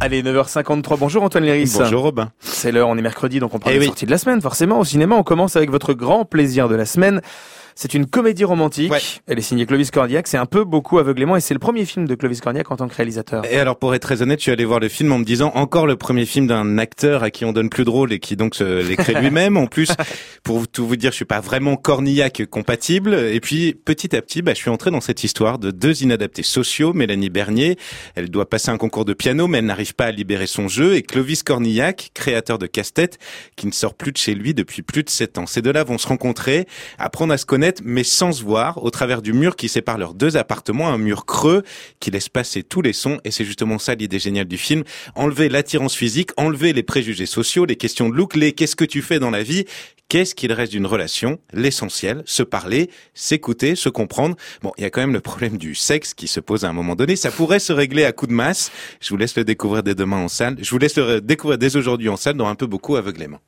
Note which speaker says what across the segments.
Speaker 1: Allez, 9h53. Bonjour Antoine Léris.
Speaker 2: Bonjour Robin.
Speaker 1: C'est l'heure, on est mercredi, donc on parle des sorties de la semaine. Forcément, au cinéma, on commence avec votre grand plaisir de la semaine. C'est une comédie romantique. Ouais. Elle est signée Clovis Cornillac. C'est un peu beaucoup aveuglément et c'est le premier film de Clovis Cornillac en tant que réalisateur.
Speaker 2: Et alors, pour être très honnête, je suis allé voir le film en me disant encore le premier film d'un acteur à qui on donne plus de rôle et qui donc l'écrit lui-même. En plus, pour tout vous dire, je suis pas vraiment Cornillac compatible. Et puis, petit à petit, je suis entré dans cette histoire de deux inadaptés sociaux. Mélanie Bernier, elle doit passer un concours de piano, mais elle n'arrive pas à libérer son jeu. Et Clovis Cornillac, créateur de casse-tête, qui ne sort plus de chez lui depuis plus de 7 ans. Ces deux-là vont se rencontrer, apprendre à se connaître, mais sans se voir, au travers du mur qui sépare leurs deux appartements, un mur creux qui laisse passer tous les sons. Et c'est justement ça l'idée géniale du film. Enlever l'attirance physique, enlever les préjugés sociaux, les questions de look, les qu'est-ce que tu fais dans la vie, qu'est-ce qu'il reste d'une relation, l'essentiel, se parler, s'écouter, se comprendre. Bon, il y a quand même le problème du sexe qui se pose à un moment donné. Ça pourrait se régler à coups de masse. Je vous laisse le découvrir dès demain en salle. Je vous laisse le découvrir dès aujourd'hui en salle dans Un peu beaucoup aveuglément.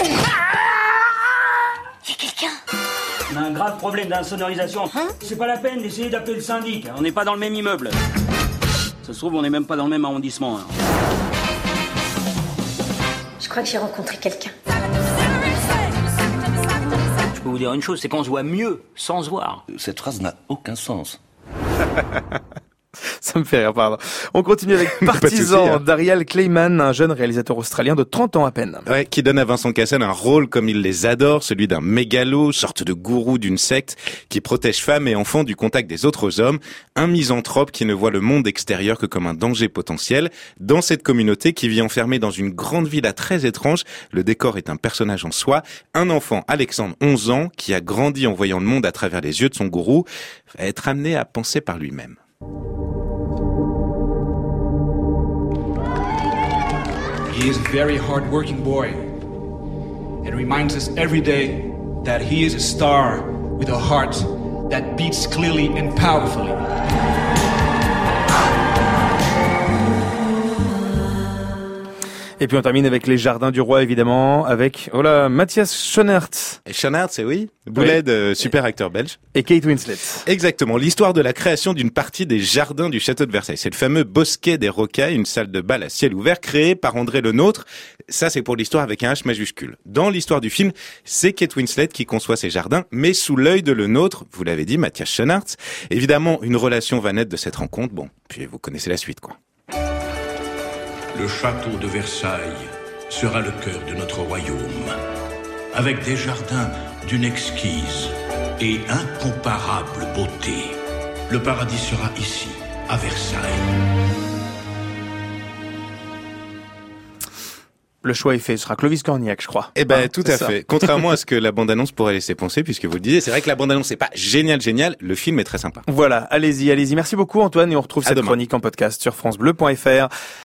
Speaker 3: On a un grave problème d'insonorisation. C'est pas la peine d'essayer d'appeler le syndic. On n'est pas dans le même immeuble. Ça se trouve, on n'est même pas dans le même arrondissement.
Speaker 4: Je crois que j'ai rencontré quelqu'un.
Speaker 3: Je peux vous dire une chose, c'est qu'on se voit mieux sans se voir.
Speaker 5: Cette phrase n'a aucun sens.
Speaker 1: Ça me fait rire, pardon. On continue avec Partisan d'Ariel Clayman, un jeune réalisateur australien de 30 ans à peine.
Speaker 2: Ouais, qui donne à Vincent Cassel un rôle comme il les adore, celui d'un mégalo, sorte de gourou d'une secte, qui protège femmes et enfants du contact des autres hommes, un misanthrope qui ne voit le monde extérieur que comme un danger potentiel. Dans cette communauté qui vit enfermée dans une grande villa très étrange, le décor est un personnage en soi, un enfant, Alexandre, 11 ans, qui a grandi en voyant le monde à travers les yeux de son gourou, va être amené à penser par lui-même.
Speaker 6: He is a very hard-working boy and reminds us every day that he is a star with a heart that beats clearly and powerfully.
Speaker 1: Et puis on termine avec Les Jardins du Roi, évidemment, avec Matthias Schoenaerts.
Speaker 2: Et Schoenaerts, c'est Bouled, super acteur belge.
Speaker 1: Et Kate Winslet.
Speaker 2: Exactement, l'histoire de la création d'une partie des jardins du château de Versailles. C'est le fameux Bosquet des Rocailles, une salle de bal à ciel ouvert créée par André Le Nôtre. Ça, c'est pour l'histoire avec un H majuscule. Dans l'histoire du film, c'est Kate Winslet qui conçoit ces jardins, mais sous l'œil de Le Nôtre, vous l'avez dit, Matthias Schoenaerts. Évidemment, une relation va naître de cette rencontre. Bon, puis vous connaissez la suite, quoi.
Speaker 7: Le château de Versailles sera le cœur de notre royaume, avec des jardins d'une exquise et incomparable beauté. Le paradis sera ici, à Versailles.
Speaker 1: Le choix est fait, ce sera Clovis Cornillac, je crois.
Speaker 2: Tout à fait. Contrairement à ce que la bande-annonce pourrait laisser penser, puisque vous le disiez, c'est vrai que la bande-annonce c'est pas génial, le film est très sympa.
Speaker 1: Voilà, allez-y. Merci beaucoup Antoine, et on retrouve cette chronique en podcast sur francebleu.fr.